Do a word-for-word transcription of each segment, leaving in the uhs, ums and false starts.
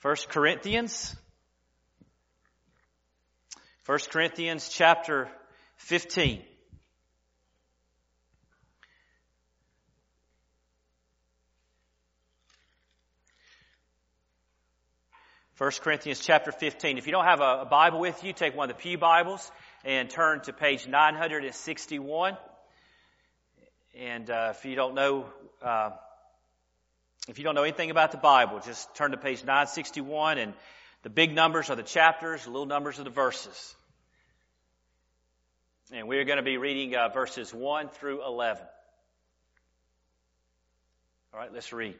First Corinthians. First Corinthians chapter fifteen. First Corinthians chapter fifteen. If you don't have a Bible with you, take one of the Pew Bibles and turn to page nine sixty-one. And uh, if you don't know, uh, if you don't know anything about the Bible, just turn to page nine sixty-one, and the big numbers are the chapters, the little numbers are the verses. And we're going to be reading uh, verses one through eleven. All right, let's read.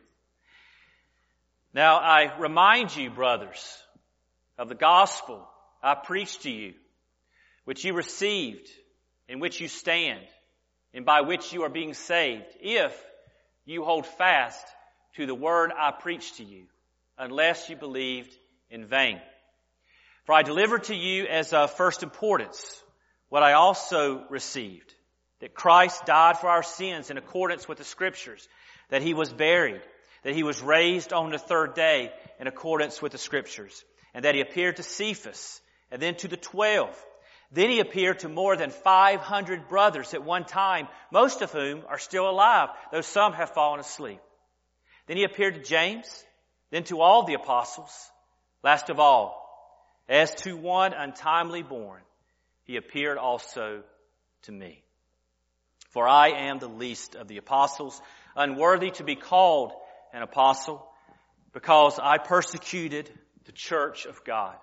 Now I remind you, brothers, of the gospel I preached to you, which you received, in which you stand, and by which you are being saved, if you hold fast to the word I preached to you, unless you believed in vain. For I delivered to you as of first importance what I also received, that Christ died for our sins in accordance with the Scriptures, that He was buried, that He was raised on the third day in accordance with the Scriptures, and that He appeared to Cephas, and then to the twelve. Then He appeared to more than five hundred brothers at one time, most of whom are still alive, though some have fallen asleep. Then He appeared to James, then to all the apostles. Last of all, as to one untimely born, He appeared also to me. For I am the least of the apostles, unworthy to be called an apostle, because I persecuted the church of God.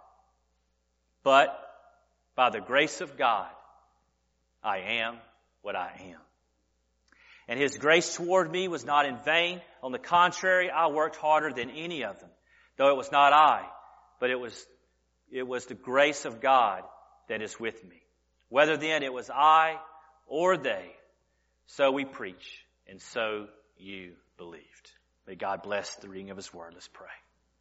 But by the grace of God, I am what I am. And His grace toward me was not in vain. On the contrary, I worked harder than any of them, though it was not I, but it was, it was the grace of God that is with me. Whether then it was I or they, so we preach, and so you believed. May God bless the reading of His word. Let's pray.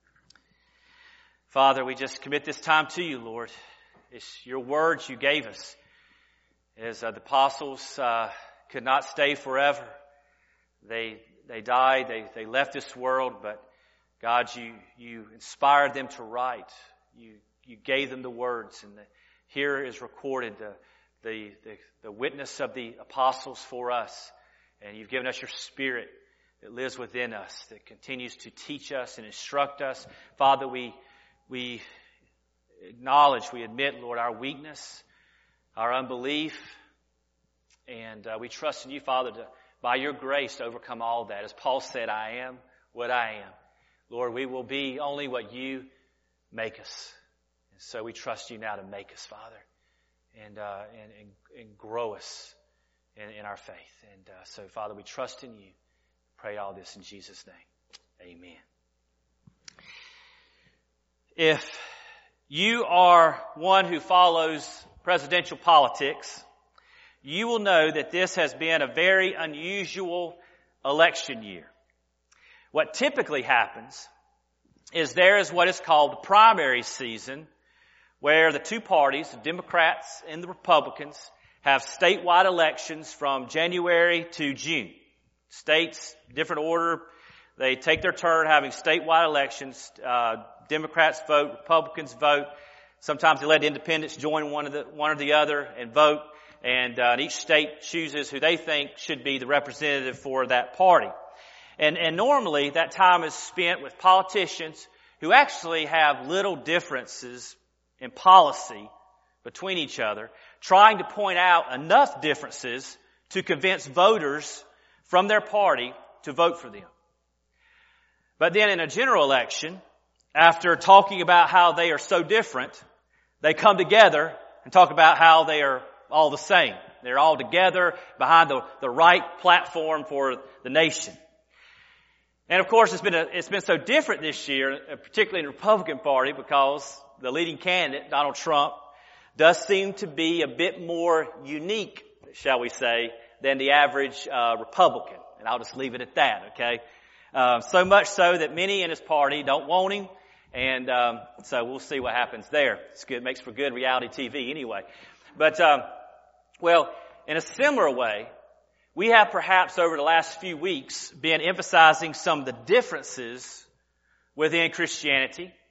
Father, we just commit this time to you, Lord. It's your words you gave us. As uh, the apostles uh, could not stay forever. They they died, they, they left this world, but God, you, you inspired them to write. You you gave them the words, and the, here is recorded the, the, the, the witness of the apostles for us. And you've given us your Spirit that lives within us, that continues to teach us and instruct us. Father, we we acknowledge, we admit, Lord, our weakness, our unbelief, and uh, we trust in you, Father, to, by your grace to overcome all that. As Paul said, I am what I am. Lord, we will be only what you make us. And so we trust you now to make us, Father, and uh, and, and, and grow us in, in our faith. And uh, so, Father, we trust in you. Pray all this in Jesus' name. Amen. If you are one who follows presidential politics, you will know that this has been a very unusual election year. What typically happens is there is what is called the primary season, where the two parties, the Democrats and the Republicans, have statewide elections from January to June. States, different order, they take their turn having statewide elections. Uh, Democrats vote, Republicans vote. Sometimes they let independents join one of the one or the other and vote. And, uh, each state chooses who they think should be the representative for that party. And, and normally that time is spent with politicians who actually have little differences in policy between each other, trying to point out enough differences to convince voters from their party to vote for them. But then in a general election, after talking about how they are so different, they come together and talk about how they are all the same. They're all together behind the, the right platform for the nation. And of course, it's been a, it's been so different this year, particularly in the Republican Party, because the leading candidate, Donald Trump, does seem to be a bit more unique, shall we say, than the average uh, Republican. And I'll just leave it at that, okay? Uh, so much so that many in his party don't want him, and um, so we'll see what happens there. It's good, it makes for good reality T V anyway. But um, well, in a similar way, we have perhaps over the last few weeks been emphasizing some of the differences within Christianity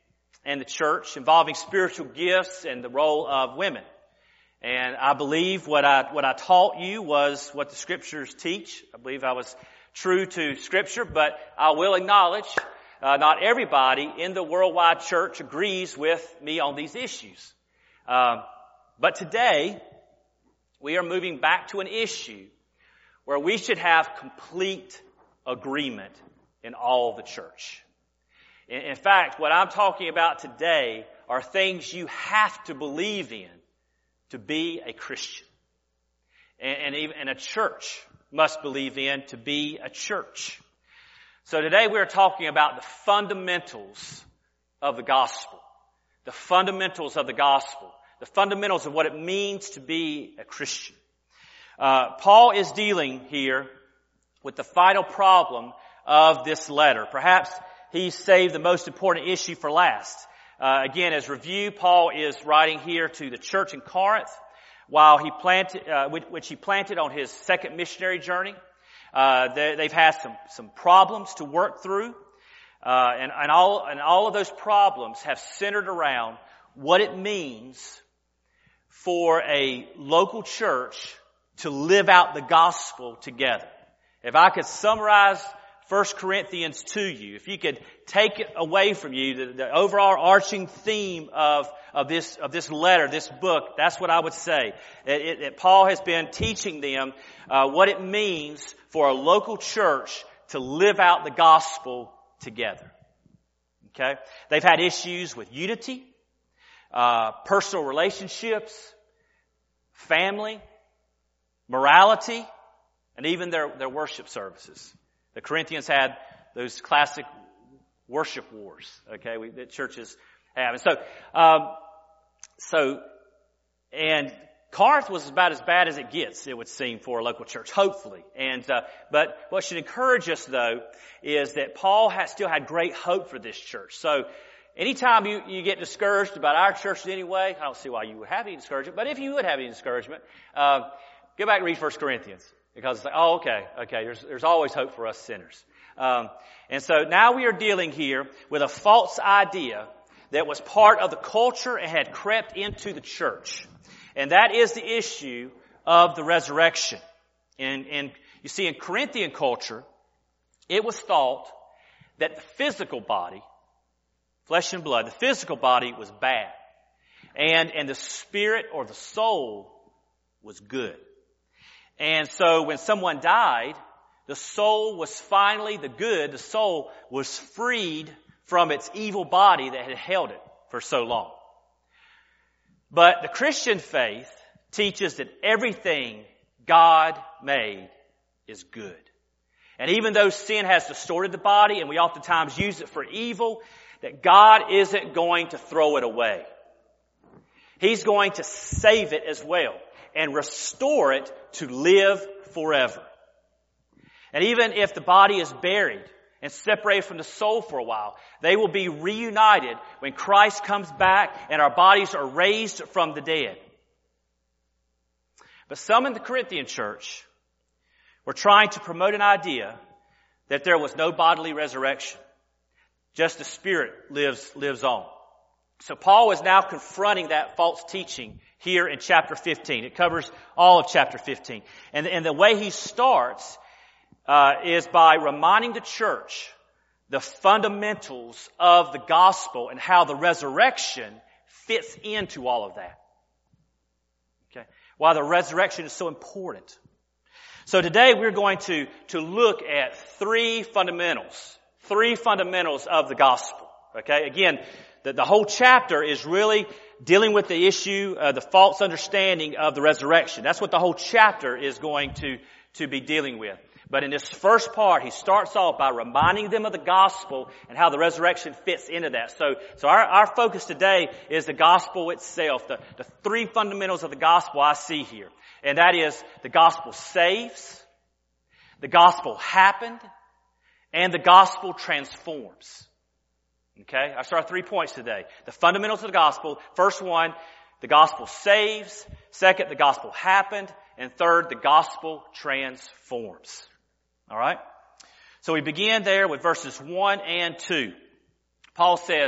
and the church involving spiritual gifts and the role of women. And I believe what I, what I taught you was what the Scriptures teach. I believe I was true to Scripture, but I will acknowledge uh, not everybody in the worldwide church agrees with me on these issues. Um, but today, we are moving back to an issue where we should have complete agreement in all the church. In, in fact, what I'm talking about today are things you have to believe in to be a Christian. And, and even and a church must believe in to be a church. So today we're talking about the fundamentals of the gospel. The fundamentals of the gospel. The fundamentals of what it means to be a Christian. Uh, Paul is dealing here with the final problem of this letter. Perhaps he saved the most important issue for last. Uh, again, as review, Paul is writing here to the church in Corinth, while he planted, uh, which, which he planted on his second missionary journey. Uh, they, they've had some some problems to work through, uh, and and all and all of those problems have centered around what it means for a local church to live out the gospel together. If I could summarize First Corinthians to you, if you could take it away from you, the, the overall arching theme of, of this, of this letter, this book, that's what I would say. It, it, it, Paul has been teaching them, uh, what it means for a local church to live out the gospel together. Okay? They've had issues with unity, uh, personal relationships, family, morality, and even their, their worship services. The Corinthians had those classic worship wars, okay, we, that churches have. And so, um, so, and Corinth was about as bad as it gets, it would seem, for a local church, hopefully. And, uh, but what should encourage us, though, is that Paul has still had great hope for this church. So, anytime you, you get discouraged about our church anyway, I don't see why you would have any discouragement, but if you would have any discouragement, uh, go back and read First Corinthians. Because it's like, oh, okay, okay, there's, there's always hope for us sinners. Um, and so now we are dealing here with a false idea that was part of the culture and had crept into the church. And that is the issue of the resurrection. And, and you see, in Corinthian culture, it was thought that the physical body, flesh and blood, the physical body was bad. And, and the spirit or the soul was good. And so when someone died, the soul was finally, the good, the soul was freed from its evil body that had held it for so long. But the Christian faith teaches that everything God made is good. And even though sin has distorted the body, and we oftentimes use it for evil, that God isn't going to throw it away. He's going to save it as well and restore it to live forever. And even if the body is buried and separated from the soul for a while, they will be reunited when Christ comes back and our bodies are raised from the dead. But some in the Corinthian church were trying to promote an idea that there was no bodily resurrection. Just the Spirit lives, lives on. So Paul is now confronting that false teaching here in chapter fifteen. It covers all of chapter fifteen. And, and the way he starts uh, is by reminding the church the fundamentals of the gospel and how the resurrection fits into all of that. Okay, why the resurrection is so important. So today we're going to, to look at three fundamentals. Three fundamentals of the gospel. Okay, again, the, the whole chapter is really dealing with the issue, uh, the false understanding of the resurrection. That's what the whole chapter is going to, to be dealing with. But in this first part, he starts off by reminding them of the gospel and how the resurrection fits into that. So, so our, our focus today is the gospel itself, the, the three fundamentals of the gospel I see here. And that is the gospel saves, the gospel happened, and the gospel transforms. Okay? I start three points today. The fundamentals of the gospel. First one, the gospel saves. Second, the gospel happened. And third, the gospel transforms. All right? So we begin there with verses one and two. Paul says,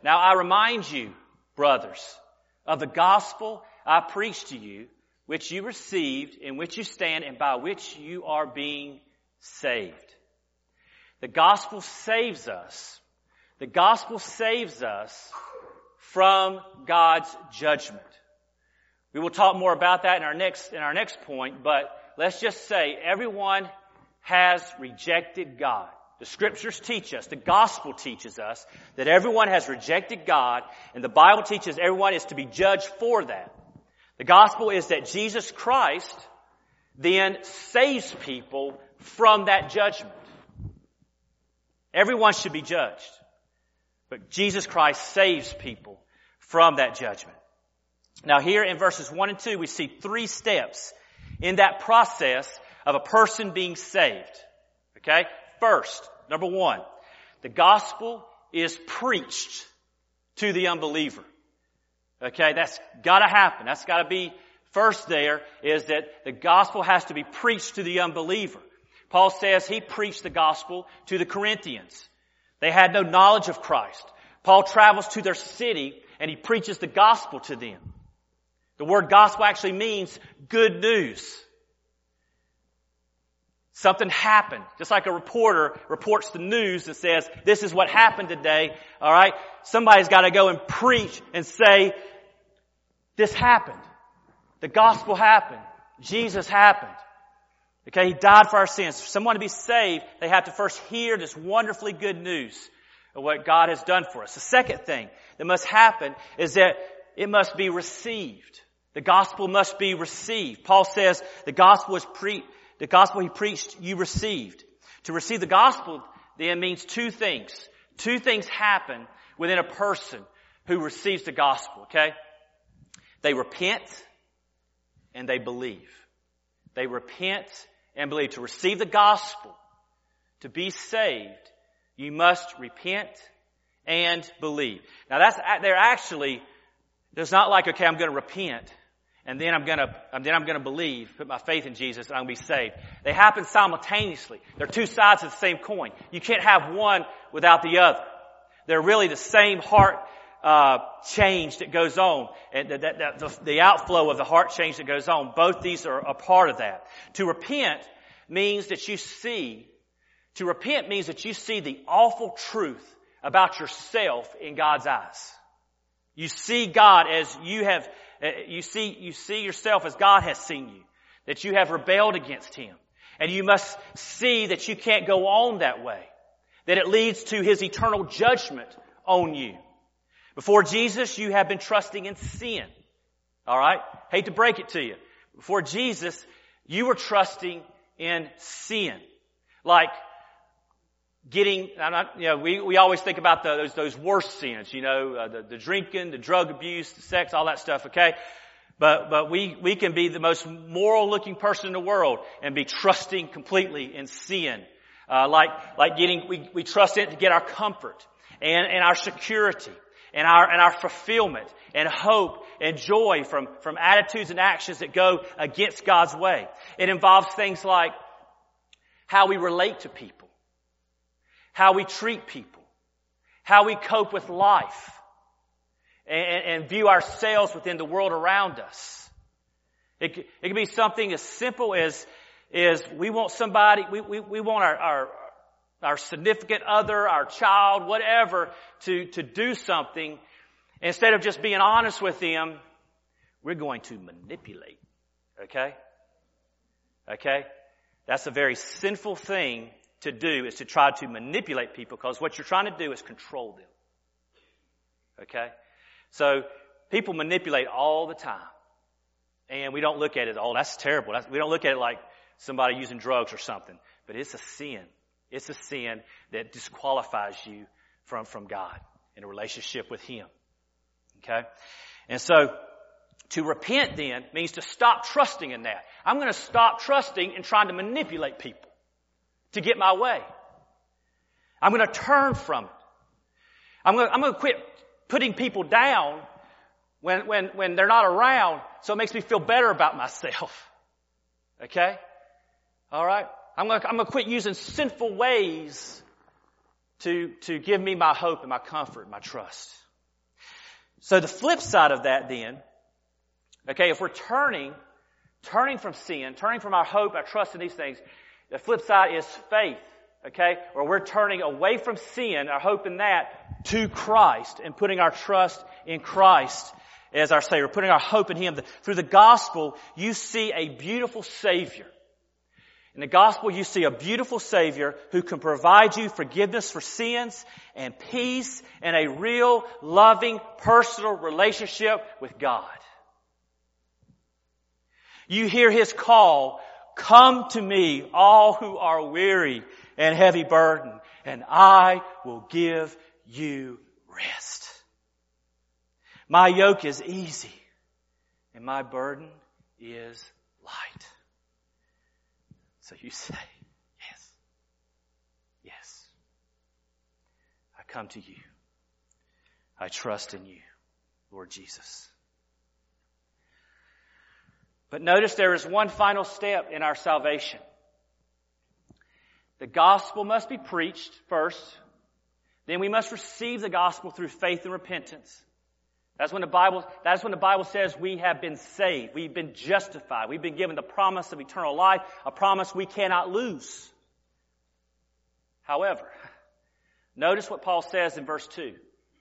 Now I remind you, brothers, of the gospel I preached to you, which you received, in which you stand, and by which you are being saved. The gospel saves us. The gospel saves us from God's judgment. We will talk more about that in our next, in our next point, but let's just say everyone has rejected God. The scriptures teach us, the gospel teaches us that everyone has rejected God, and the Bible teaches everyone is to be judged for that. The gospel is that Jesus Christ then saves people from that judgment. Everyone should be judged, but Jesus Christ saves people from that judgment. Now here in verses one and two, we see three steps in that process of a person being saved. Okay? First, number one, the gospel is preached to the unbeliever. Okay? That's gotta happen. That's gotta be first there, is that the gospel has to be preached to the unbeliever. Paul says he preached the gospel to the Corinthians. They had no knowledge of Christ. Paul travels to their city and he preaches the gospel to them. The word gospel actually means good news. Something happened. Just like a reporter reports the news and says, this is what happened today. All right. Somebody's got to go and preach and say, this happened. The gospel happened. Jesus happened. Okay. He died for our sins. For someone to be saved, they have to first hear this wonderfully good news of what God has done for us. The second thing that must happen is that it must be received. The gospel must be received. Paul says the gospel is pre, the gospel he preached, you received. To receive the gospel then means two things. Two things happen within a person who receives the gospel, okay? They repent and they believe. They repent and believe. To receive the gospel, to be saved, you must repent and believe. Now that's, they're actually, there's not like, okay, I'm going to repent and then I'm going to, and then I'm going to believe, put my faith in Jesus and I'm going to be saved. They happen simultaneously. They're two sides of the same coin. You can't have one without the other. They're really the same heart uh change that goes on, and that, that, the, the outflow of the heart change that goes on. Both these are a part of that. To repent means that you see, to repent means that you see the awful truth about yourself in God's eyes. You see God as you have, you see, you see yourself as God has seen you, that you have rebelled against Him. And you must see that you can't go on that way, that it leads to His eternal judgment on you. Before Jesus, you have been trusting in sin. All right? Hate to break it to you. Before Jesus, you were trusting in sin. Like getting, I'm not, you know, we, we always think about the, those, those worst sins, you know, uh, the, the drinking, the drug abuse, the sex, all that stuff, okay? But, but we, we can be the most moral looking person in the world and be trusting completely in sin. Uh, like, like getting, we, we trust in it to get our comfort and, and our security. And our, and our fulfillment and hope and joy from, from attitudes and actions that go against God's way. It involves things like how we relate to people, how we treat people, how we cope with life, and, and view ourselves within the world around us. It, it can be something as simple as, is we want somebody, we, we, we want our, our our significant other, our child, whatever, to, to do something. Instead of just being honest with them, we're going to manipulate. Okay? Okay? That's a very sinful thing to do, is to try to manipulate people, because what you're trying to do is control them. Okay? So, people manipulate all the time. And we don't look at it, oh, that's terrible. That's, we don't look at it like somebody using drugs or something. But it's a sin. It's a sin that disqualifies you from, from God in a relationship with Him. Okay? And so, to repent then means to stop trusting in that. I'm going to stop trusting in trying to manipulate people to get my way. I'm going to turn from it. I'm going to, I'm going to quit putting people down when, when, when they're not around, so it makes me feel better about myself. Okay? All right? I'm going to, I'm going to quit using sinful ways to, to give me my hope and my comfort and my trust. So the flip side of that then, okay, if we're turning, turning from sin, turning from our hope, our trust in these things, the flip side is faith, okay? Or we're turning away from sin, our hope in that, to Christ and putting our trust in Christ as our Savior, putting our hope in Him. Through the gospel, you see a beautiful Savior. In the gospel, you see a beautiful Savior who can provide you forgiveness for sins and peace and a real, loving, personal relationship with God. You hear His call, "Come to me, all who are weary and heavy burdened, and I will give you rest. My yoke is easy, and my burden is light." So you say, "Yes, yes, I come to you. I trust in you, Lord Jesus." But notice there is one final step in our salvation. The gospel must be preached first. Then we must receive the gospel through faith and repentance. That's when the Bible, that's when the Bible says we have been saved. We've been justified. We've been given the promise of eternal life, a promise we cannot lose. However, notice what Paul says in verse two.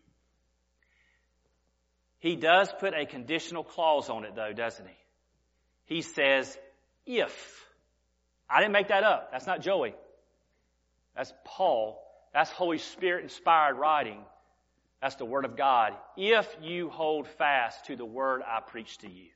He does put a conditional clause on it though, doesn't he? He says, if. I didn't make that up. That's not Joey. That's Paul. That's Holy Spirit inspired writing. That's the Word of God. If you hold fast to the word I preach to you.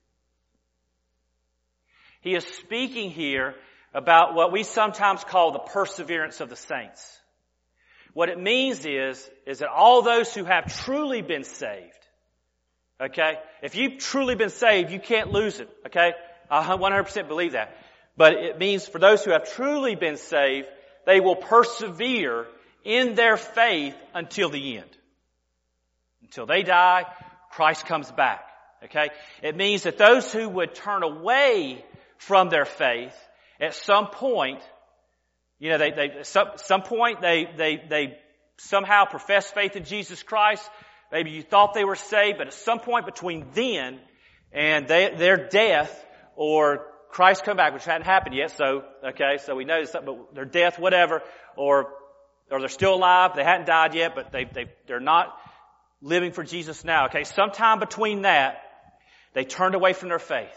He is speaking here about what we sometimes call the perseverance of the saints. What it means is, is that all those who have truly been saved, okay? If you've truly been saved, you can't lose it, okay? I one hundred percent believe that. But it means for those who have truly been saved, they will persevere in their faith until the end. Until they die, Christ comes back. Okay? It means that those who would turn away from their faith, at some point, you know, they, they, some, some point they, they, they somehow profess faith in Jesus Christ. Maybe you thought they were saved, but at some point between then and they, their death or Christ come back, which hadn't happened yet, so, okay, so we know something, but their death, whatever, or, or they're still alive, they hadn't died yet, but they, they, they're not living for Jesus now, okay? Sometime between that, they turned away from their faith.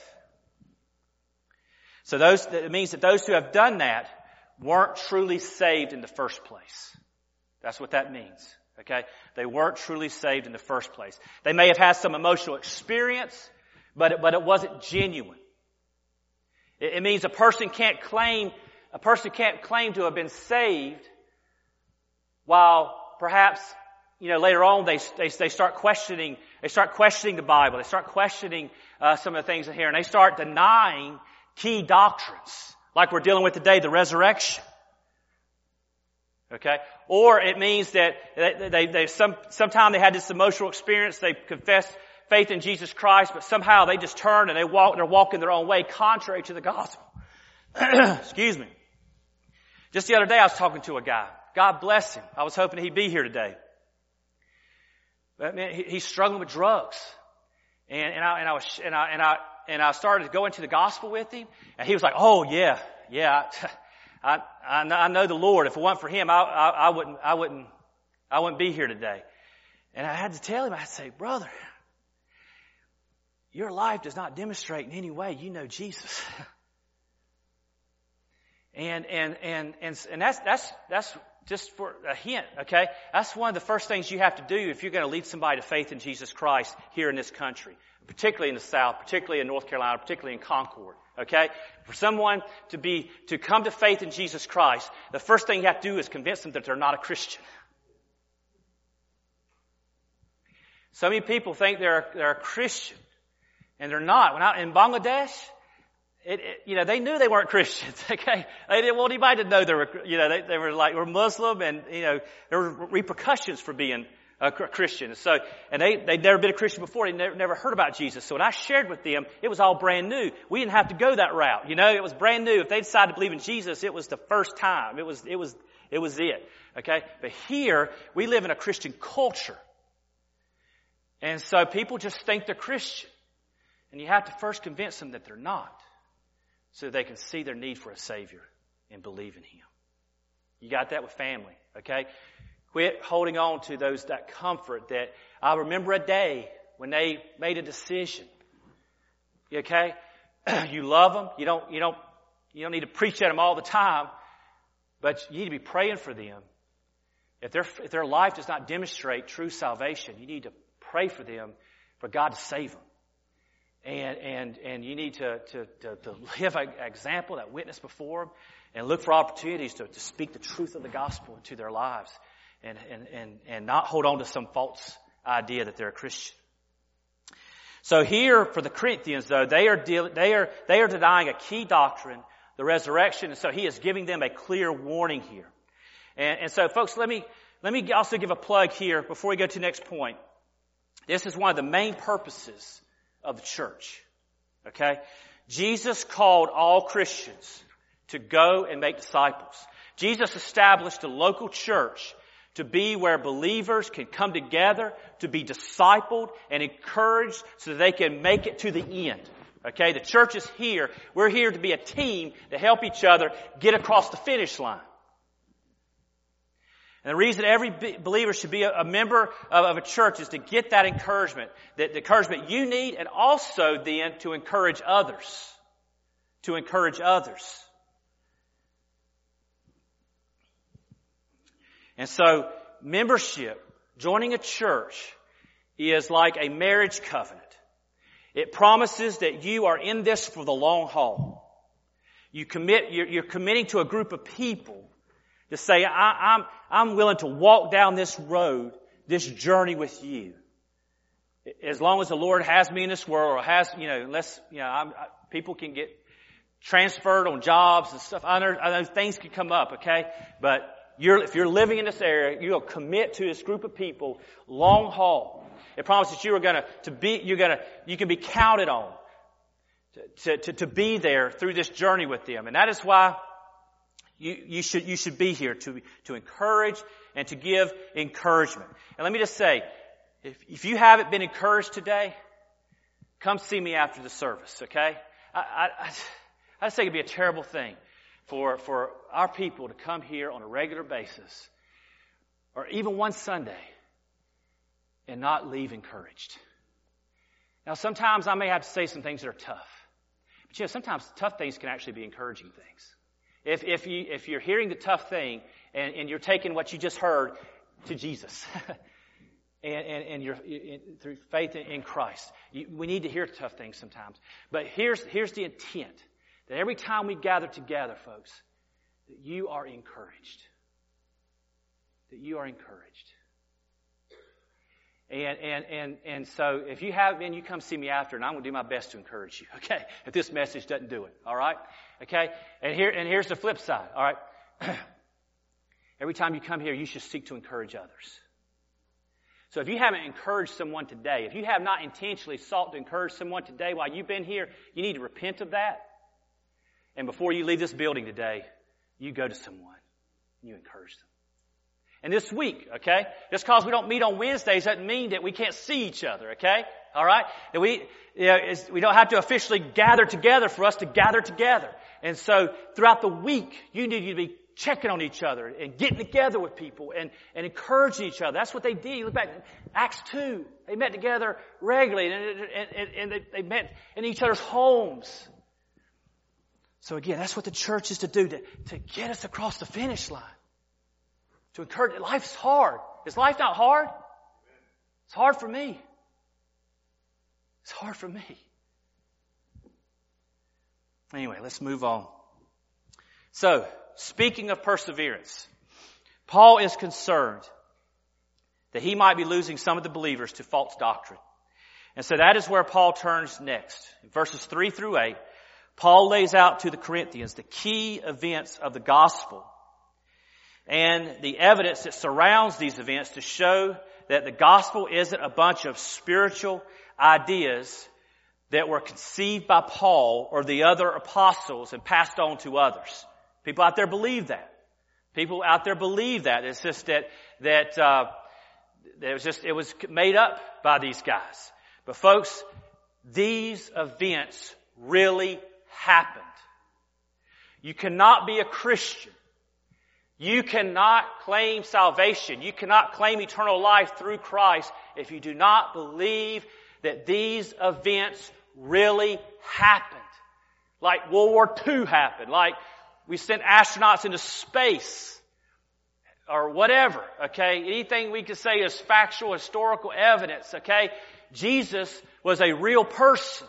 So those, it means that those who have done that weren't truly saved in the first place. That's what that means, okay? They weren't truly saved in the first place. They may have had some emotional experience, but it, but it wasn't genuine. It, it means a person can't claim, a person can't claim to have been saved while perhaps, you know, later on they, they, they start questioning, they start questioning the Bible, they start questioning, uh, some of the things in here, and they start denying key doctrines, like we're dealing with today, the resurrection. Okay? Or it means that they, they, they some, sometime they had this emotional experience, they confessed faith in Jesus Christ, but somehow they just turn and they walk, they're walking their own way contrary to the gospel. Excuse me. Just the other day I was talking to a guy. God bless him. I was hoping he'd be here today. But man, he, he's struggling with drugs. And, and I, and I was, and I, and I, and I started to go into the gospel with him, and he was like, "Oh yeah, yeah, I, I, I know the Lord. If it weren't for Him, I, I, I wouldn't, I wouldn't, I wouldn't be here today." And I had to tell him, I say, "Brother, your life does not demonstrate in any way you know Jesus." and and and and and that's that's that's just for a hint, okay? That's one of the first things you have to do if you're going to lead somebody to faith in Jesus Christ here in this country, particularly in the South, particularly in North Carolina, particularly in Concord, okay? For someone to be, to come to faith in Jesus Christ, the first thing you have to do is convince them that they're not a Christian. So many people think they're, they're a Christian, and they're not. When I, in Bangladesh, It, it, you know, they knew they weren't Christians, okay? They didn't want anybody to know they were, you know, they, they were like, were Muslim, and, you know, there were repercussions for being a Christian. So, and they, they'd never been a Christian before. They never, never heard about Jesus. So when I shared with them, it was all brand new. We didn't have to go that route, you know? It was brand new. If they decided to believe in Jesus, it was the first time. It was, it was, it was it, was it okay? But here, we live in a Christian culture. And so people just think they're Christian. And you have to first convince them that they're not, so they can see their need for a Savior and believe in Him. You got that with family, okay? Quit holding on to those that comfort that I remember a day when they made a decision. Okay? You love them. You don't, you don't, you don't need to preach at them all the time, but you need to be praying for them. If their, if their life does not demonstrate true salvation, you need to pray for them for God to save them. And, and, and you need to, to, to, to live an example, that witness before them, and look for opportunities to, to speak the truth of the gospel into their lives, and, and, and, and not hold on to some false idea that they're a Christian. So here for the Corinthians, though, they are deal, they are they are denying a key doctrine, the resurrection, and so he is giving them a clear warning here. And, and so, folks, let me let me also give a plug here before we go to the next point. This is one of the main purposes of the church. Okay? Jesus called all Christians to go and make disciples. Jesus established a local church to be where believers can come together, to be discipled and encouraged so that they can make it to the end. Okay? The church is here. We're here to be a team to help each other get across the finish line. And the reason every believer should be a member of a church is to get that encouragement, that the encouragement you need, and also then to encourage others. To encourage others. And so, membership, joining a church, is like a marriage covenant. It promises that you are in this for the long haul. You commit, you're, you're committing to a group of people to say, I, I'm, I'm willing to walk down this road, this journey with you. As long as the Lord has me in this world, or has, you know, unless, you know, I'm, I, people can get transferred on jobs and stuff. I know, I know things can come up, okay? But You're, if you're living in this area, you'll commit to this group of people long haul. It promises you are going to, to be, you're going to, you can be counted on to, to, to be there through this journey with them. And that is why you, you should, you should be here to, to encourage and to give encouragement. And let me just say, if, if you haven't been encouraged today, come see me after the service, okay? I, I, I, I just think it'd be a terrible thing for, for our people to come here on a regular basis, or even one Sunday, and not leave encouraged. Now, sometimes I may have to say some things that are tough. But you know, sometimes tough things can actually be encouraging things. If, if, you, if you're hearing the tough thing, and, and you're taking what you just heard to Jesus, and, and, and you're in, through faith in, in Christ, you, we need to hear tough things sometimes. But here's, here's the intent. That every time we gather together, folks, that you are encouraged. That you are encouraged. And, and, and, and so if you have been, you come see me after, and I'm going to do my best to encourage you, okay? If this message doesn't do it, all right? Okay? And here, and here's the flip side, all right? Every time you come here, you should seek to encourage others. So if you haven't encouraged someone today, if you have not intentionally sought to encourage someone today while you've been here, you need to repent of that. And before you leave this building today, you go to someone and you encourage them. And this week, okay, just because we don't meet on Wednesdays doesn't mean that we can't see each other, okay? All right? That we, you know, we don't have to officially gather together for us to gather together. And so throughout the week, you need to be checking on each other and getting together with people and, and encouraging each other. That's what they did. You look back at Acts two. They met together regularly, and, and, and they, they met in each other's homes. So again, that's what the church is to do, to, to get us across the finish line. To encourage. Life's hard. Is life not hard? It's hard for me. It's hard for me. Anyway, let's move on. So, speaking of perseverance, Paul is concerned that he might be losing some of the believers to false doctrine. And so that is where Paul turns next. In verses three through eight, Paul lays out to the Corinthians the key events of the gospel and the evidence that surrounds these events to show that the gospel isn't a bunch of spiritual ideas that were conceived by Paul or the other apostles and passed on to others. People out there believe that. People out there believe that. It's just that, that, uh, it was just, it was made up by these guys. But folks, these events really happened. You cannot be a Christian. You cannot claim salvation. You cannot claim eternal life through Christ if you do not believe that these events really happened. Like World War Two happened. Like we sent astronauts into space. Or whatever, okay? Anything we could say is factual, historical evidence, okay? Jesus was a real person.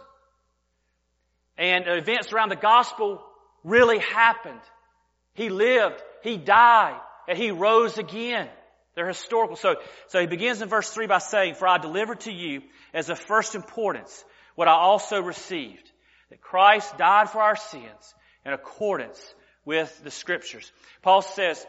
And events around the gospel really happened. He lived, He died, and He rose again. They're historical. So, so he begins in verse three by saying, "For I delivered to you as of first importance what I also received, that Christ died for our sins in accordance with the Scriptures." Paul says,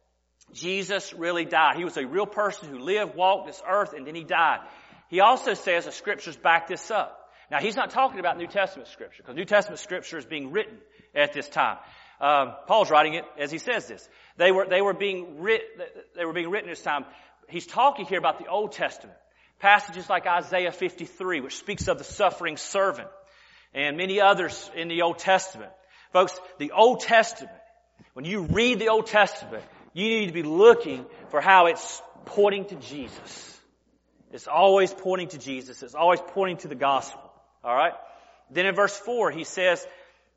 Jesus really died. He was a real person who lived, walked this earth, and then He died. He also says the Scriptures back this up. Now, he's not talking about New Testament Scripture, because New Testament Scripture is being written at this time. Um, Paul's writing it as he says this. They were, they were being writ, they were being written at this time. He's talking here about the Old Testament. Passages like Isaiah fifty-three, which speaks of the suffering servant, and many others in the Old Testament. Folks, the Old Testament, when you read the Old Testament, you need to be looking for how it's pointing to Jesus. It's always pointing to Jesus. It's always pointing to the gospel. All right? Then in verse four, he says,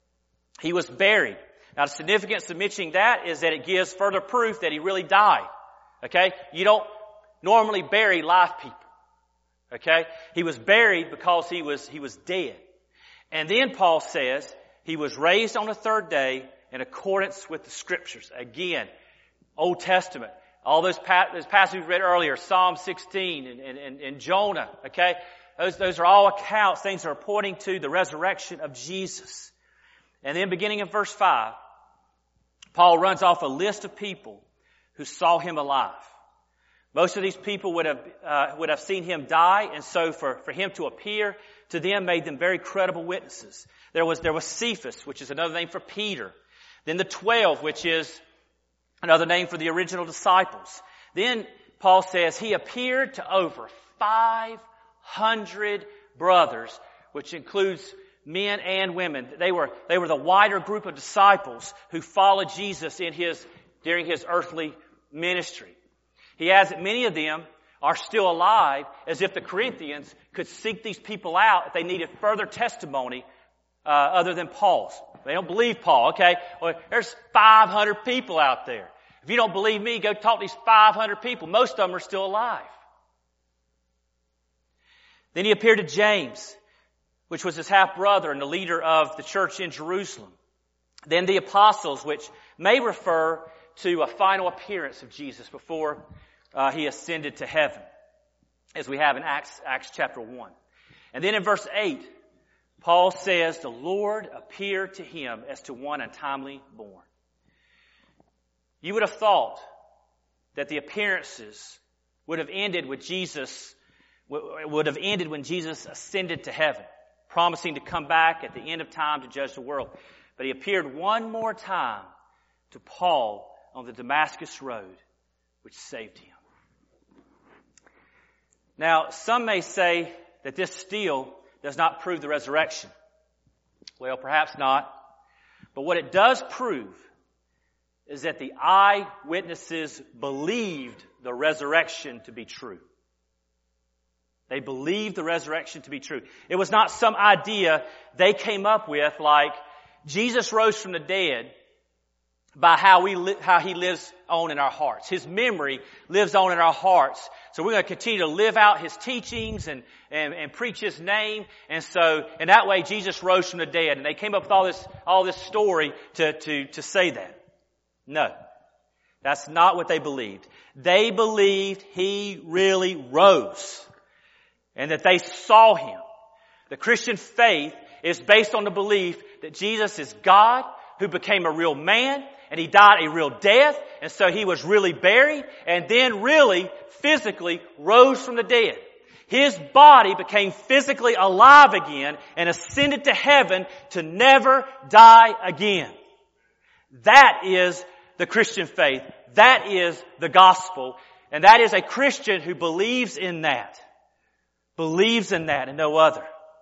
He was buried. Now, the significance of mentioning that is that it gives further proof that He really died. Okay? You don't normally bury live people. Okay? He was buried because he was, he was dead. And then Paul says, He was raised on the third day in accordance with the Scriptures. Again, Old Testament. All those, pa- those passages we read earlier, Psalm sixteen and, and, and Jonah, okay? Those, those are all accounts, things that are pointing to the resurrection of Jesus. And then beginning in verse five, Paul runs off a list of people who saw Him alive. Most of these people would have, uh, would have seen Him die, and so for, for Him to appear to them made them very credible witnesses. There was, there was Cephas, which is another name for Peter. Then the twelve, which is another name for the original disciples. Then Paul says He appeared to over five hundred brothers, which includes men and women. They were, they were the wider group of disciples who followed Jesus in his, during His earthly ministry. He adds that many of them are still alive, as if the Corinthians could seek these people out if they needed further testimony uh, other than Paul's. They don't believe Paul, okay? Well, there's five hundred people out there. If you don't believe me, go talk to these five hundred people. Most of them are still alive. Then He appeared to James, which was his half-brother and the leader of the church in Jerusalem. Then the apostles, which may refer to a final appearance of Jesus before uh, He ascended to heaven, as we have in Acts, Acts chapter one. And then in verse eight, Paul says, the Lord appeared to him as to one untimely born. You would have thought that the appearances would have ended with Jesus, would have ended when Jesus ascended to heaven, promising to come back at the end of time to judge the world. But He appeared one more time to Paul on the Damascus road, which saved him. Now, some may say that this still does not prove the resurrection. Well, perhaps not. But what it does prove is that the eyewitnesses believed the resurrection to be true. They believed the resurrection to be true. It was not some idea they came up with like Jesus rose from the dead by how we li- how He lives on in our hearts. His memory lives on in our hearts. So we're going to continue to live out His teachings and, and, and preach His name. And so, in that way, Jesus rose from the dead. And they came up with all this, all this story to, to, to say that. No. That's not what they believed. They believed He really rose. And that they saw Him. The Christian faith is based on the belief that Jesus is God who became a real man, and He died a real death, and so He was really buried, and then really, physically, rose from the dead. His body became physically alive again and ascended to heaven to never die again. That is the Christian faith. That is the gospel. And that is a Christian who believes in that. Believes in that and no other.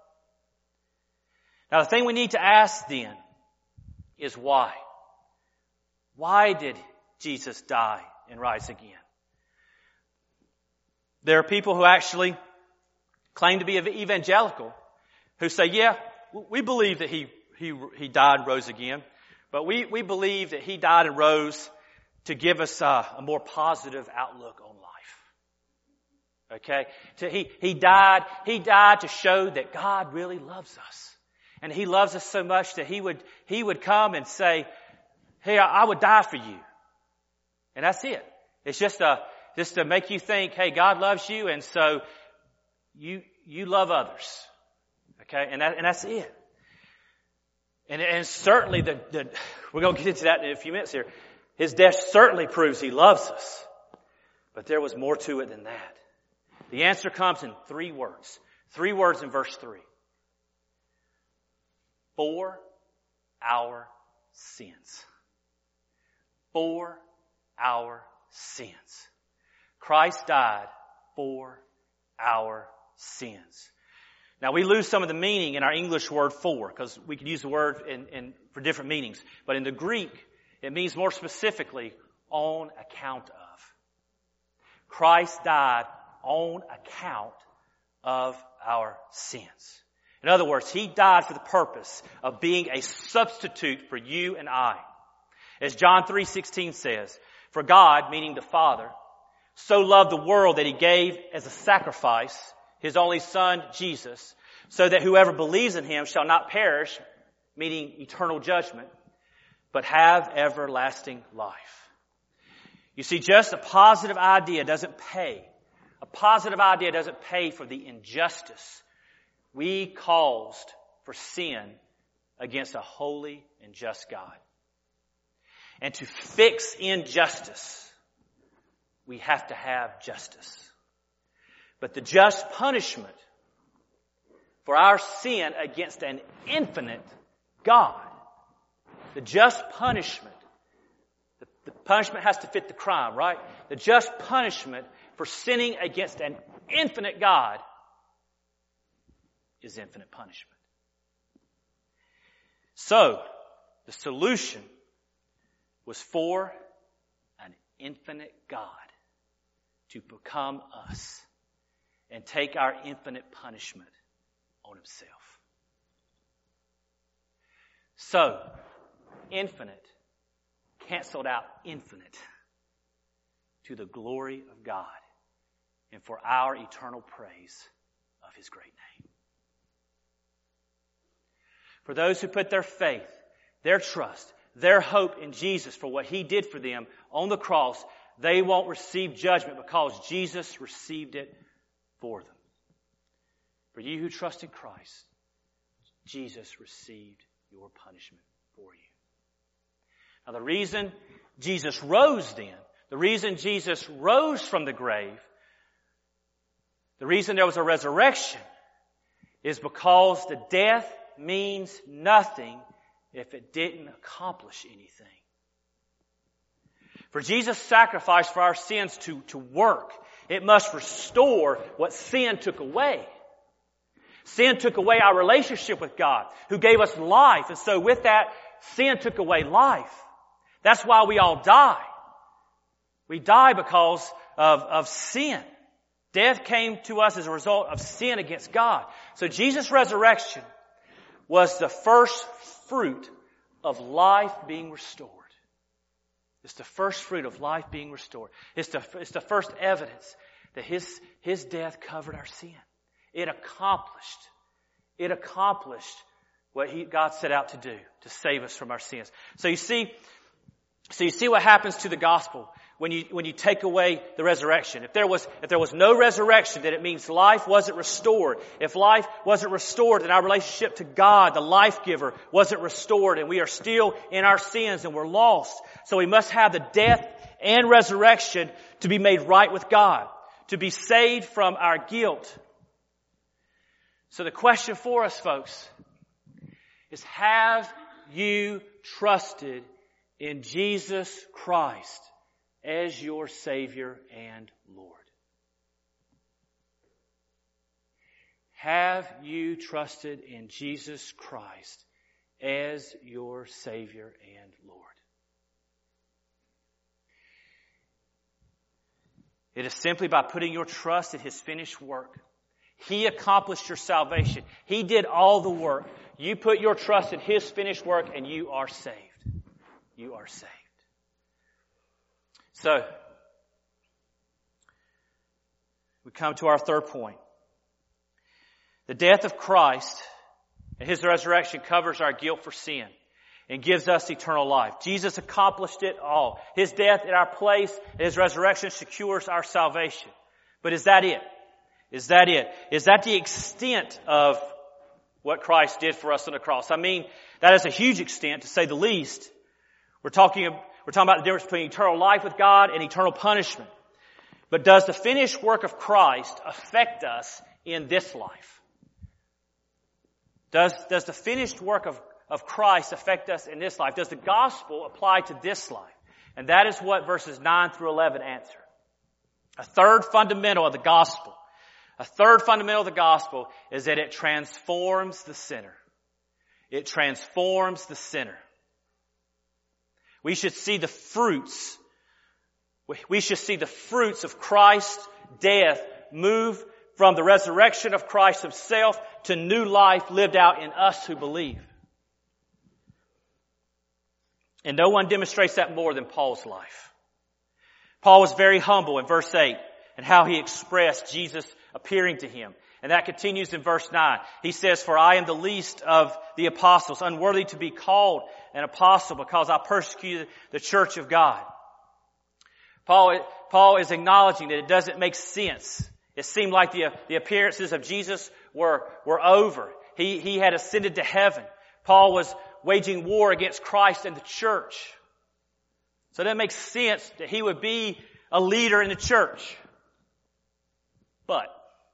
Now the thing we need to ask then is why? Why did Jesus die and rise again? There are people who actually claim to be evangelical who say, yeah, we believe that he, he, he died and rose again, but we, we believe that he died and rose to give us a, a more positive outlook on life. Okay? So he, he died, he died to show that God really loves us. And he loves us so much that he would, he would come and say, hey, I, I would die for you. And that's it. It's just a, just to make you think, hey, God loves you, and so you, you love others. Okay? And that, and that's it. And, and certainly the, the, we're going to get into that in a few minutes here. His death certainly proves he loves us. But there was more to it than that. The answer comes in three words. Three words in verse three. For our sins. For our sins. Christ died for our sins. Now we lose some of the meaning in our English word for, because we could use the word in, in, for different meanings. But in the Greek, it means more specifically, on account of. Christ died on account of our sins. In other words, He died for the purpose of being a substitute for you and I. As John three sixteen says, for God, meaning the Father, so loved the world that He gave as a sacrifice His only Son, Jesus, so that whoever believes in Him shall not perish, meaning eternal judgment, but have everlasting life. You see, just a positive idea doesn't pay. A positive idea doesn't pay for the injustice we caused for sin against a holy and just God. And to fix injustice, we have to have justice. But the just punishment for our sin against an infinite God, the just punishment, the, the punishment has to fit the crime, right? The just punishment for sinning against an infinite God is infinite punishment. So, the solution was for an infinite God to become us and take our infinite punishment on Himself. So, infinite canceled out infinite to the glory of God and for our eternal praise of His great name. For those who put their faith, their trust, their hope in Jesus for what He did for them on the cross, they won't receive judgment because Jesus received it for them. For you who trust in Christ, Jesus received your punishment for you. Now the reason Jesus rose then, the reason Jesus rose from the grave, the reason there was a resurrection is because the death means nothing if it didn't accomplish anything. For Jesus' sacrifice for our sins to, to work, it must restore what sin took away. Sin took away our relationship with God, who gave us life. And so with that, sin took away life. That's why we all die. We die because of, of sin. Death came to us as a result of sin against God. So Jesus' resurrection was the first fruit of life being restored. It's the first fruit of life being restored. It's the, it's the first evidence that His, His death covered our sin. It accomplished, it accomplished what he, God set out to do, to save us from our sins. So you see, so you see what happens to the gospel when you, when you take away the resurrection. If there was, if there was no resurrection, then it means life wasn't restored. If life wasn't restored, then our relationship to God, the life giver, wasn't restored, and we are still in our sins and we're lost. So we must have the death and resurrection to be made right with God, to be saved from our guilt. So the question for us, folks, is have you trusted in Jesus Christ as your Savior and Lord? Have you trusted in Jesus Christ as your Savior and Lord? It is simply by putting your trust in His finished work. He accomplished your salvation. He did all the work. You put your trust in His finished work and you are saved. You are saved. So, we come to our third point. The death of Christ and His resurrection covers our guilt for sin and gives us eternal life. Jesus accomplished it all. His death in our place and His resurrection secures our salvation. But is that it? Is that it? Is that the extent of what Christ did for us on the cross? I mean, that is a huge extent, to say the least. We're talking, we're talking about the difference between eternal life with God and eternal punishment. But does the finished work of Christ affect us in this life? Does, does the finished work of, of Christ affect us in this life? Does the gospel apply to this life? And that is what verses nine through eleven answer. A third fundamental of the gospel. A third fundamental of the gospel is that it transforms the sinner. It transforms the sinner. We should see the fruits. We should see the fruits of Christ's death move from the resurrection of Christ Himself to new life lived out in us who believe. And no one demonstrates that more than Paul's life. Paul was very humble in verse eight and how he expressed Jesus appearing to him. And that continues in verse nine. He says, "For I am the least of the apostles, unworthy to be called an apostle because I persecuted the church of God." Paul, Paul is acknowledging that it doesn't make sense. It seemed like the, the appearances of Jesus were, were over. He, he had ascended to heaven. Paul was waging war against Christ and the church. So that makes sense that he would be a leader in the church. But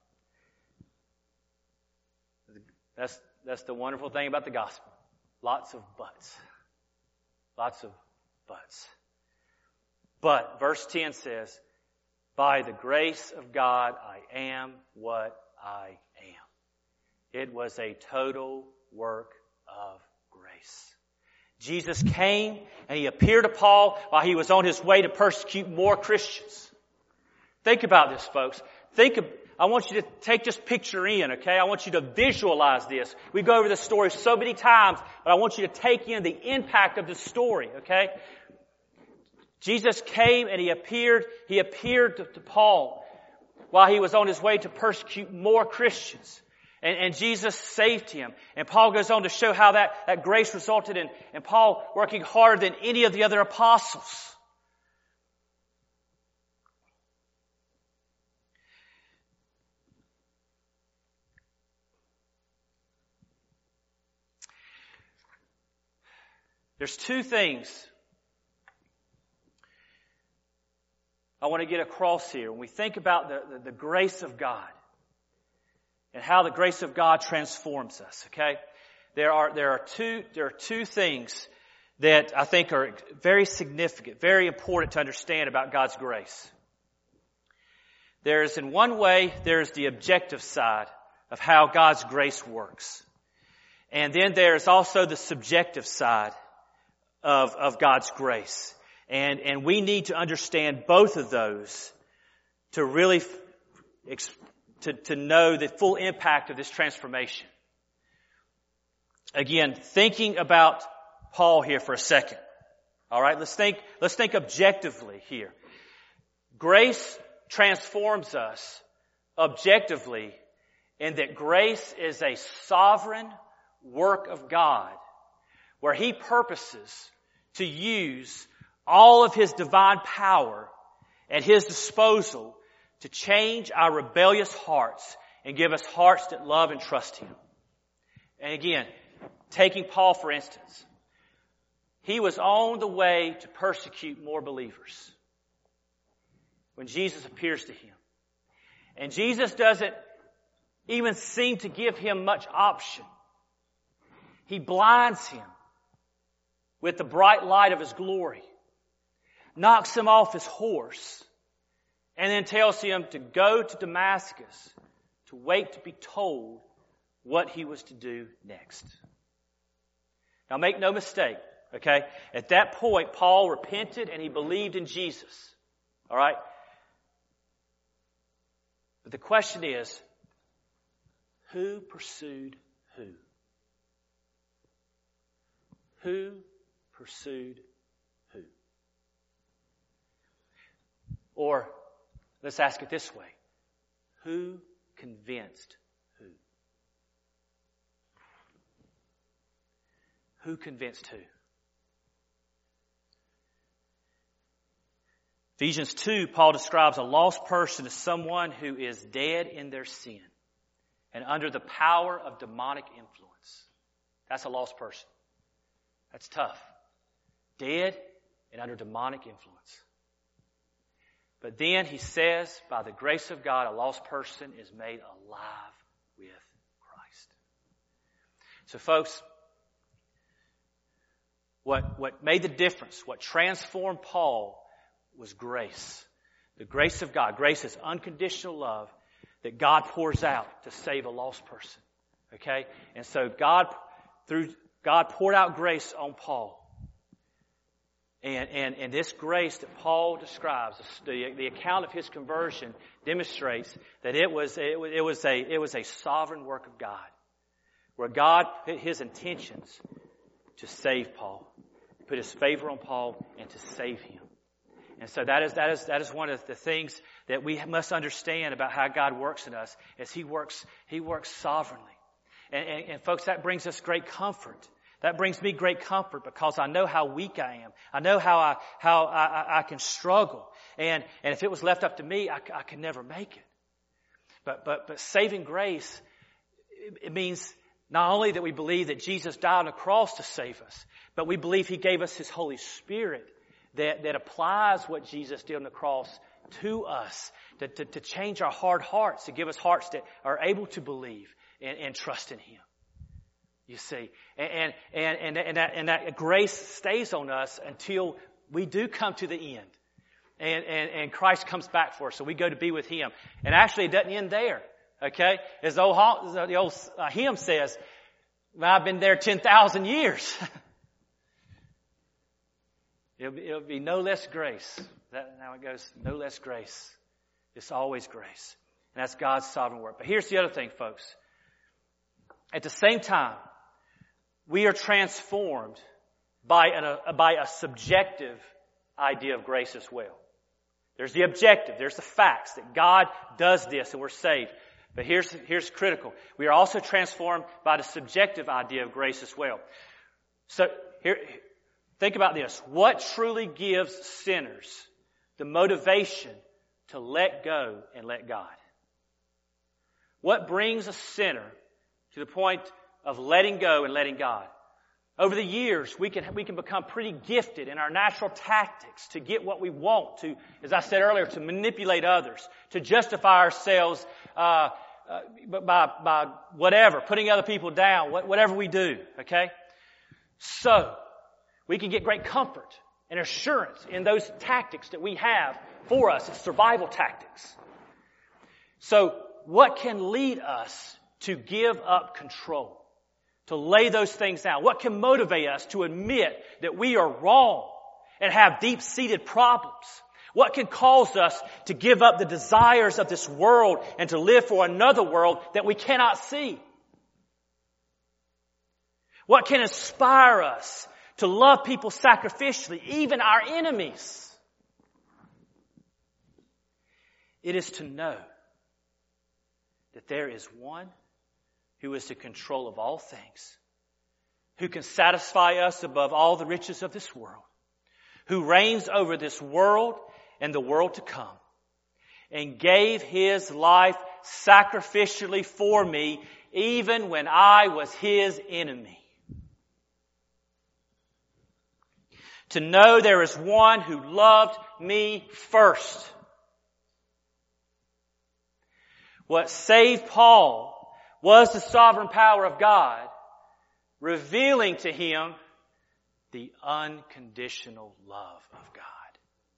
that's, that's the wonderful thing about the gospel. Lots of buts. Lots of buts. But verse ten says, "By the grace of God, I am what I am." It was a total work of grace. Jesus came and He appeared to Paul while he was on his way to persecute more Christians. Think about this, folks. Think of, I want you to take this picture in, okay? I want you to visualize this. We go over this story so many times, but I want you to take in the impact of this story, okay? Jesus came and He appeared, He appeared to, to Paul while he was on his way to persecute more Christians. And, and Jesus saved him. And Paul goes on to show how that, that grace resulted in, in Paul working harder than any of the other apostles. There's two things I want to get across here. When we think about the, the, the grace of God and how the grace of God transforms us, okay? There are, there are two, there are two things that I think are very significant, very important to understand about God's grace. There's, in one way, there's the objective side of how God's grace works. And then there's also the subjective side of, of God's grace. And, and we need to understand both of those to really, to, to know the full impact of this transformation. Again, thinking about Paul here for a second. All right, let's think, let's think objectively here. Grace transforms us objectively in that grace is a sovereign work of God where He purposes to use all of His divine power at His disposal to change our rebellious hearts and give us hearts that love and trust Him. And again, taking Paul for instance, he was on the way to persecute more believers when Jesus appears to him. And Jesus doesn't even seem to give him much option. He blinds him with the bright light of His glory. knocks him off his horse, and then tells him to go to Damascus to wait to be told what he was to do next. Now make no mistake, okay? At that point, Paul repented and he believed in Jesus. All right? But the question is, who pursued who? Who pursued who? Or, let's ask it this way. Who convinced who? Who convinced who? Ephesians two, Paul describes a lost person as someone who is dead in their sin and under the power of demonic influence. That's a lost person. That's tough. Dead and under demonic influence. But then he says, by the grace of God, a lost person is made alive with Christ. So folks, what, what made the difference, what transformed Paul was grace. The grace of God. Grace is unconditional love that God pours out to save a lost person. Okay? And so God, through God poured out grace on Paul. And, and, and this grace that Paul describes, the, the account of his conversion demonstrates that it was, it was, it was a, it was a sovereign work of God. Where God put his intentions to save Paul. Put his favor on Paul and to save him. And so that is, that is, that is one of the things that we must understand about how God works in us, as He works, He works sovereignly. And, and, and folks, that brings us great comfort. That brings me great comfort because I know how weak I am. I know how I, how I, I can struggle. And, and if it was left up to me, I, I could never make it. But, but, but saving grace, it, it means not only that we believe that Jesus died on the cross to save us, but we believe He gave us His Holy Spirit that, that applies what Jesus did on the cross to us, to, to, to change our hard hearts, to give us hearts that are able to believe and, and trust in Him. You see, and, and, and, and, that, and that grace stays on us until we do come to the end. And, and, and Christ comes back for us, so we go to be with Him. And actually, it doesn't end there. Okay? As the old, the old uh, hymn says, I've been there ten thousand years. it'll, be, it'll be no less grace. That's how it goes. No less grace. It's always grace. And that's God's sovereign work. But here's the other thing, folks. At the same time, we are transformed by, an, a, by a subjective idea of grace as well. There's the objective. There's the facts that God does this and we're saved. But here's, here's critical. We are also transformed by the subjective idea of grace as well. So here, think about this. What truly gives sinners the motivation to let go and let God? What brings a sinner to the point of letting go and letting God? Over the years, we can, we can become pretty gifted in our natural tactics to get what we want, to, as I said earlier, to manipulate others, to justify ourselves uh, uh, by, by whatever, putting other people down, whatever we do, okay? So, we can get great comfort and assurance in those tactics that we have for us. It's survival tactics. So, what can lead us to give up control? To lay those things down? What can motivate us to admit that we are wrong and have deep-seated problems? What can cause us to give up the desires of this world and to live for another world that we cannot see? What can inspire us to love people sacrificially, even our enemies? It is to know that there is one who is in control of all things, who can satisfy us above all the riches of this world, who reigns over this world and the world to come, and gave His life sacrificially for me, even when I was His enemy. To know there is one who loved me first. What saved Paul was the sovereign power of God, revealing to him the unconditional love of God.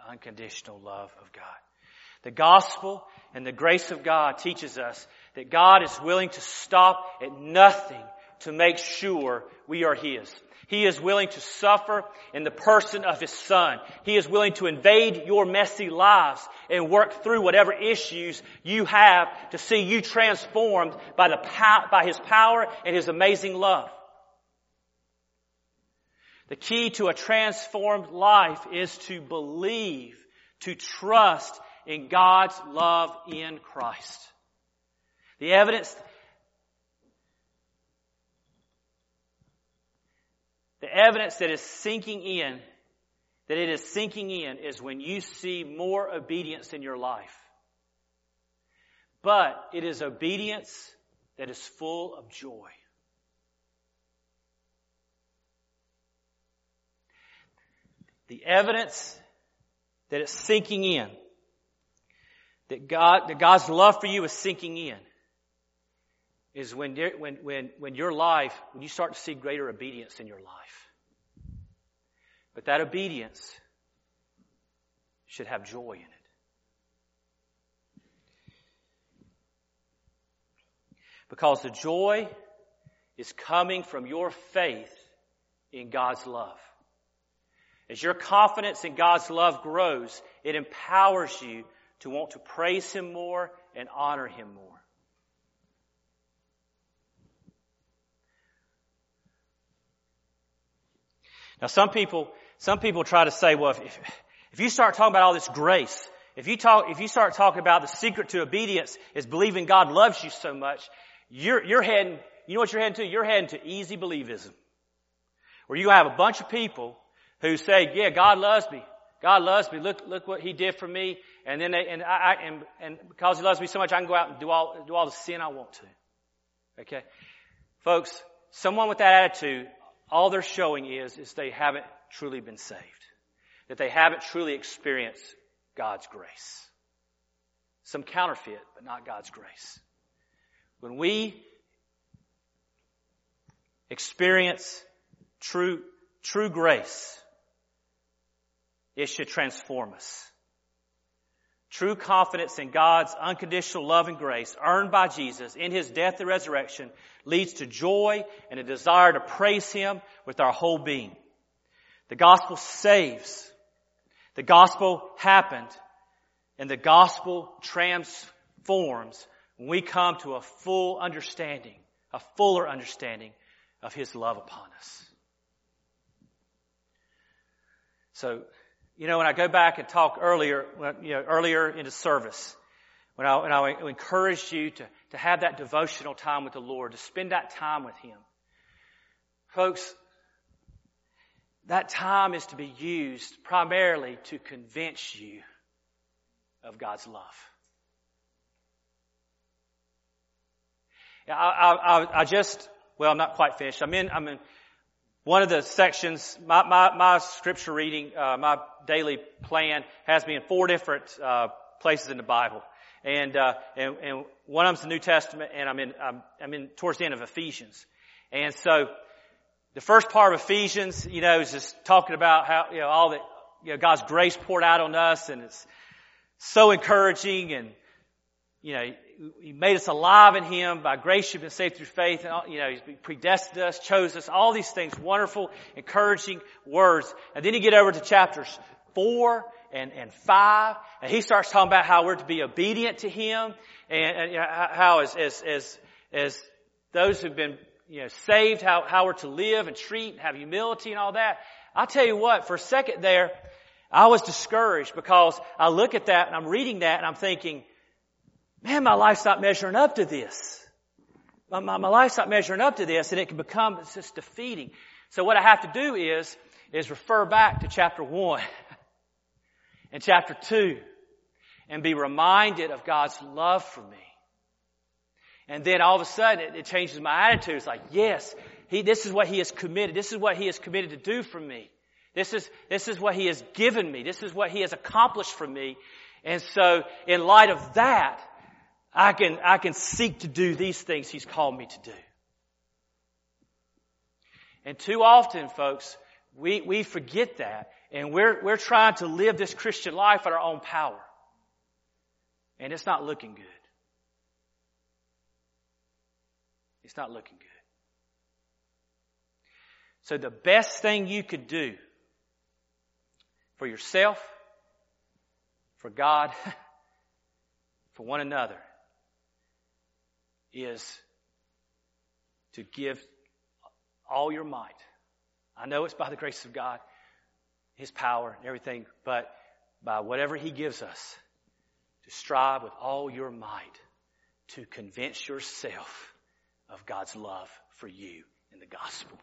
unconditional love of God. The gospel and the grace of God teaches us that God is willing to stop at nothing to make sure we are His. He is willing to suffer in the person of His Son. He is willing to invade your messy lives and work through whatever issues you have to see you transformed by the pow- by His power and His amazing love. The key to a transformed life is to believe, to trust in God's love in Christ. The evidence, the evidence that is sinking in, that it is sinking in is when you see more obedience in your life. But it is obedience that is full of joy. The evidence that it's sinking in, that God, that God's love for you is sinking in, is when, when, when, when your life, when you start to see greater obedience in your life. But that obedience should have joy in it. Because the joy is coming from your faith in God's love. As your confidence in God's love grows, it empowers you to want to praise Him more and honor Him more. Now some people, some people try to say, well, if, if you start talking about all this grace, if you talk, if you start talking about the secret to obedience is believing God loves you so much, you're, you're heading, you know what you're heading to? You're heading to easy believism. Where you have a bunch of people who say, yeah, God loves me. God loves me. Look, look what He did for me. And then they, and I, and, and because He loves me so much, I can go out and do all, do all the sin I want to. Okay? Folks, someone with that attitude, all they're showing is, is they haven't truly been saved. That they haven't truly experienced God's grace. Some counterfeit, but not God's grace. When we experience true, true grace, it should transform us. True confidence in God's unconditional love and grace earned by Jesus in His death and resurrection leads to joy and a desire to praise Him with our whole being. The gospel saves. The gospel happened. And the gospel transforms when we come to a full understanding, a fuller understanding of His love upon us. So, you know, when I go back and talk earlier, you know, earlier into service, when I, when I encouraged you to, to have that devotional time with the Lord, to spend that time with Him. Folks, that time is to be used primarily to convince you of God's love. I, I, I just, well, I'm not quite finished. I'm in, I'm in one of the sections, my, my, my scripture reading, uh, my daily plan has me in four different, uh, places in the Bible. And, uh, and, and one of them's the New Testament, and I'm in, I'm, I'm in towards the end of Ephesians. And so, the first part of Ephesians, you know, is just talking about how, you know, all that, you know, God's grace poured out on us, and it's so encouraging, and, you know, He made us alive in Him. By grace you've been saved through faith. And, you know, He's predestined us, chose us, all these things, wonderful, encouraging words. And then you get over to chapters four and, and five, and he starts talking about how we're to be obedient to Him, and, and you know, how as, as, as, as those who've been, you know, saved, how, how we're to live and treat and have humility and all that. I'll tell you what, for a second there, I was discouraged because I look at that and I'm reading that and I'm thinking, man, my life's not measuring up to this. My, my, my life's not measuring up to this, and it can become, it's just defeating. So what I have to do is, is refer back to chapter one and chapter two and be reminded of God's love for me. And then all of a sudden it, it changes my attitude. It's like, yes, he, this is what He has committed. This is what He has committed to do for me. This is, this is what He has given me. This is what He has accomplished for me. And so in light of that, I can, I can seek to do these things He's called me to do. And too often, folks, we, we forget that. And we're, we're trying to live this Christian life at our own power. And it's not looking good. It's not looking good. So the best thing you could do for yourself, for God, for one another, is to give all your might. I know it's by the grace of God, His power and everything, but by whatever He gives us, to strive with all your might to convince yourself of God's love for you in the gospel.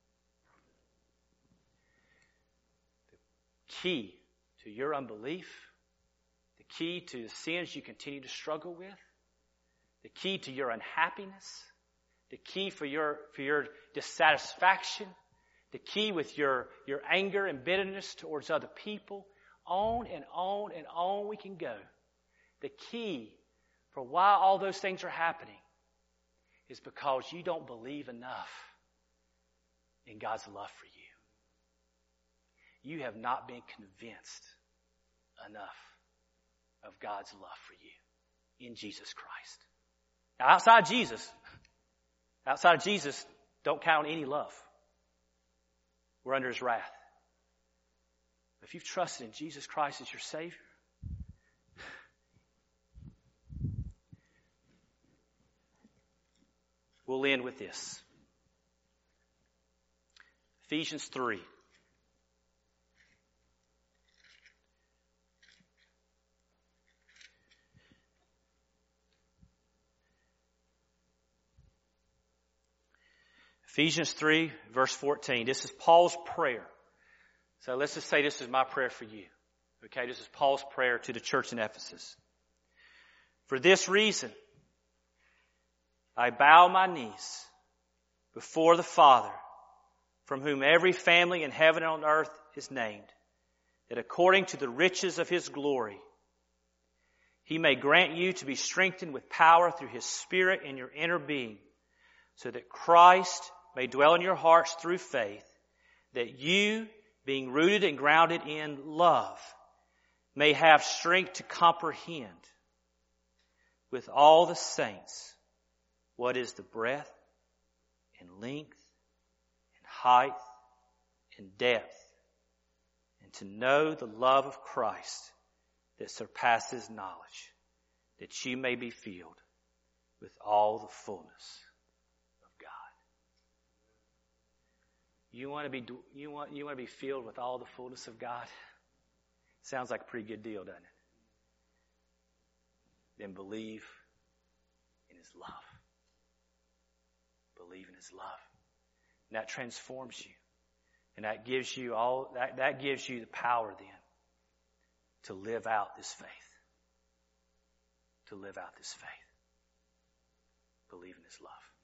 The key to your unbelief, the key to the sins you continue to struggle with, the key to your unhappiness, the key for your, for your dissatisfaction, the key with your, your anger and bitterness towards other people, on and on and on we can go. The key for why all those things are happening is because you don't believe enough in God's love for you. You have not been convinced enough of God's love for you in Jesus Christ. Now, outside Jesus, outside of Jesus, don't count any love. We're under His wrath. But if you've trusted in Jesus Christ as your Savior, we'll end with this. Ephesians three. Ephesians three, verse fourteen. This is Paul's prayer. So let's just say this is my prayer for you. Okay, this is Paul's prayer to the church in Ephesus. For this reason, I bow my knees before the Father, from whom every family in heaven and on earth is named, that according to the riches of His glory, He may grant you to be strengthened with power through His Spirit in your inner being, so that Christ may dwell in your hearts through faith, that you, being rooted and grounded in love, may have strength to comprehend with all the saints what is the breadth and length and height and depth, and to know the love of Christ that surpasses knowledge, that you may be filled with all the fullness of God. You want to be you want you want to be filled with all the fullness of God? Sounds like a pretty good deal, doesn't it? Then believe in His love. Believe in His love. And that transforms you. And that gives you all that, that gives you the power then to live out this faith. To live out this faith. Believe in His love.